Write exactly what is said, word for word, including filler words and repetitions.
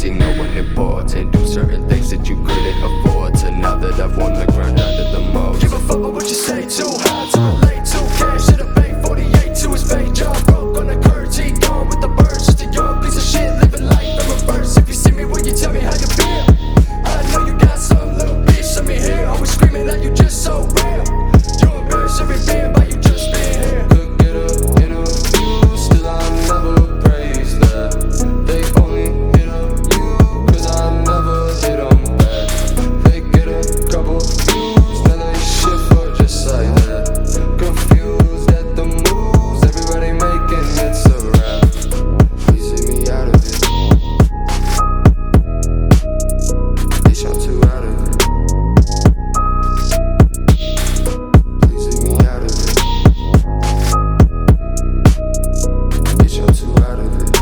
see no one important. Do certain things that you couldn't afford to. Now that I've won the ground under the most. Give a fuck about what you say, too hard to relate to. Cash to the bank, forty-eight to his fake job. Broke on the curb, T gone with the birds. Just a young piece of shit, living life in reverse. If you see me, will you tell me how you feel? I know you got some little bitch, let me hear. Always screaming that you just so real. You embarrass every band by you just being here. Could get a interview, still I never praise that. They only hit up you, cause I never hit them back. They get a couple views, now they shift for just like that. Confused at the moves, everybody making it's a rap. Please leave me out of it. Bitch, I'm too out of it. Please leave me out of it. Bitch, I'm too out of it.